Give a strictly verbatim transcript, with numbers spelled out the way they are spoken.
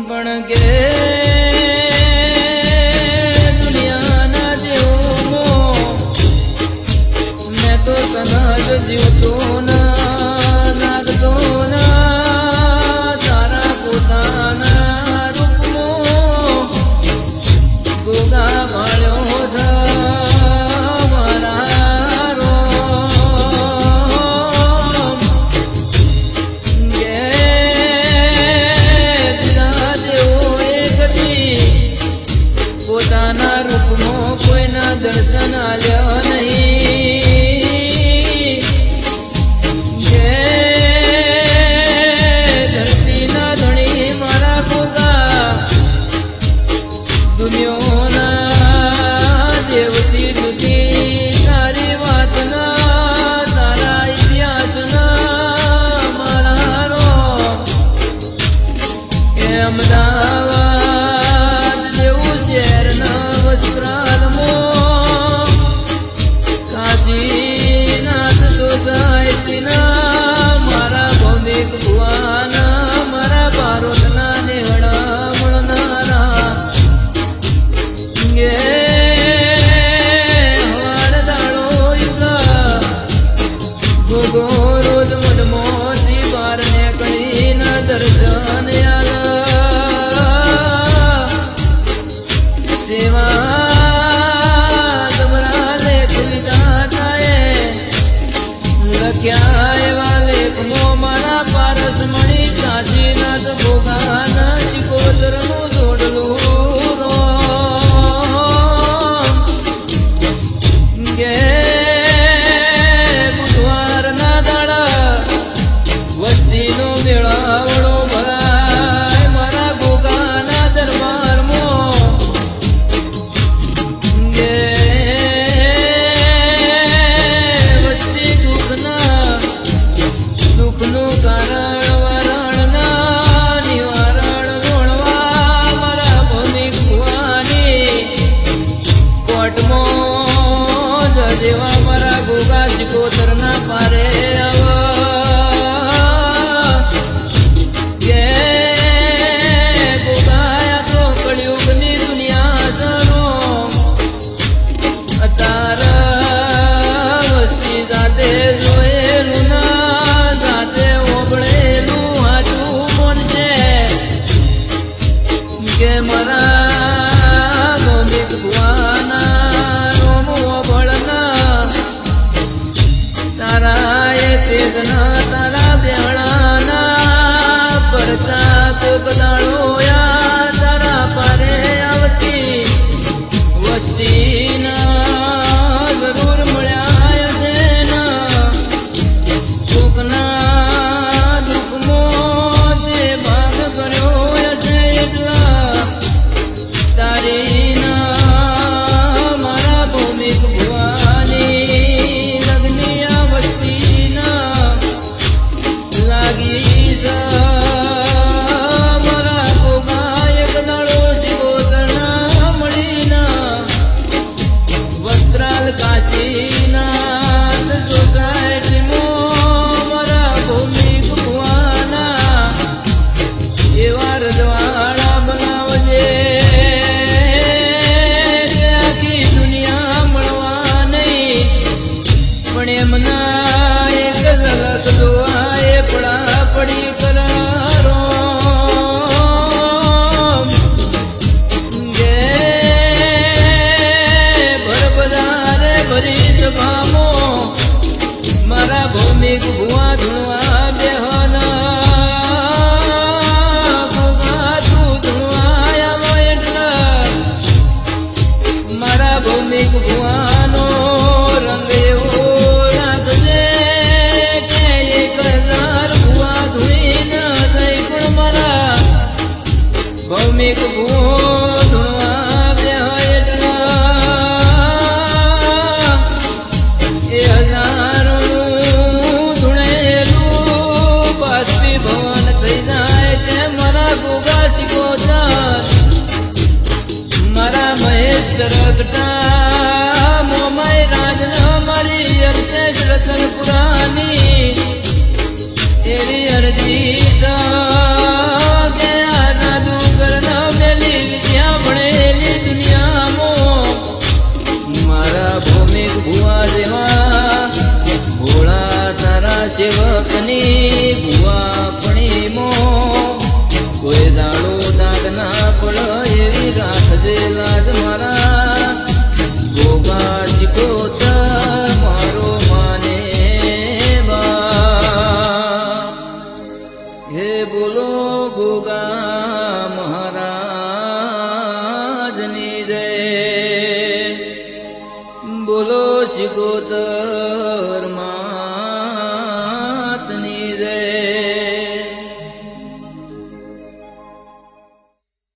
પણ કે દુનિયાના જેવો મેં તો તનજ જીવતો ના લાગતો ના તારા પોતાના રૂપમાં ગોગા વાળ્યો છે મારા રોમ ગે દિલા જેવો એકથી પોતાના રૂપમાં કોઈના દર્શન આલ્યા નહીં ગે ધરતીના ધણી મારા ગોગા દુનિયાના દેવતી જુદી તારી વાતના તારા ઇતિહાસના મારા રો એ અમદાવાદ જેવું શહેરના વસ્ત્રાલમાં કાશીનાથ સોસાયટીના મારા ભૌમિક ભુવાના મારા ભારતના નેવડા મળનારા રોજ મઢમાંથી બાર નીકળીને દર્શન સેવા તમારા લેખ વિધાતાએ લખ્યા એવા લેખમાં મારા પારસ મણી કાશીનાથ ભોગાના શિકોતરનું જોડલું વસ્તીનો મેળાવડો ભરાય મારા ગોગાના દરબારમાં ગે વસ્તી દુઃખના દુઃખનું કારણ વરણના નિવારણ રોણવા મારા ભૌમિક ભુવાની કોર્ટમાં જેવા મારા ગોગા શિકોતરના પારે તારા બેહણાના પરચા કોક દાળોયા તારા પારે આવતી વસ્તીના જરૂર મળ્યા છે કોકના દુઃખમાં તે ભાગ કર્યો છે એટલા તારીના મારા ભૌમિક ભુવાની લગ્નિયા વસ્તીના લાગી મારા ગોગા એક દાડો શિકોતરના મળીના વસ્ત્રાલ કાશીનાથ સોસાયટીમાં મારા ભૌમિક ભુવાના એવા રજવાડા બનાવજે આખી દુનિયા મળવા નહીં પણ એમના એક ઝલક જોવા એ પડા પડી કરારો ગે ભરબદારે ભરી સભામાં મારા ભૌમિક ભુવા ધૂણવા બેહના ગોગા તું ધૂણવા આવો એટલા મારા ભૌમિક ભુવાનો રંગ એવો રાખજે કે એક હજાર ભુવા ધૂણી ન થઈ પણ મારા ભૌમિક ભુવો ધૂણવા બેહ એટલા એ હજારોનું ધૂણેલું બાષ્પીભવન થઈ જાય કે મારા ગોગા શિકોતર મારા મહેશ સરગટા મોમાઈ રાજના મારી અર્થેશ રતનપુરાની એરી અરજી કે આના દુઃખ સેવકની ભુવાપણી મો કોઈ દાડો દાગ ના પડ એવી રાખજે લાજ મારા ગોગા શિકોતર મારો માને બા હે બોલો ગોગા મહારાજની જય બોલો શિકોતર માં